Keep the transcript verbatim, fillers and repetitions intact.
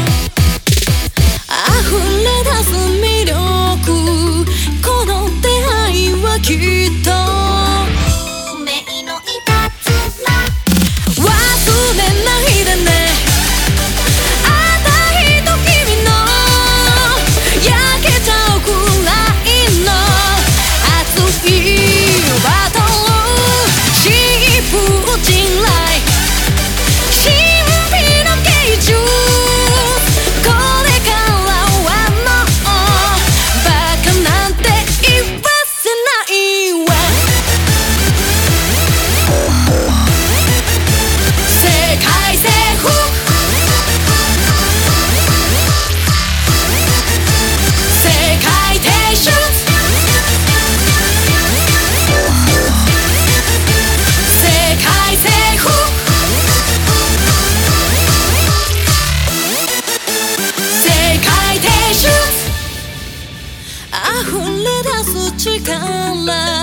溢れ出す魅力、この出会いはきっと運命のいたずら、忘れないでね。あたいと君の焼けちゃうくらいの熱いバトル、疾風陣来、神秘の芸術、これからはもうバカなんて言わせないわ。世界征服、世界提出、世界征服、世界提出、溢れ出す力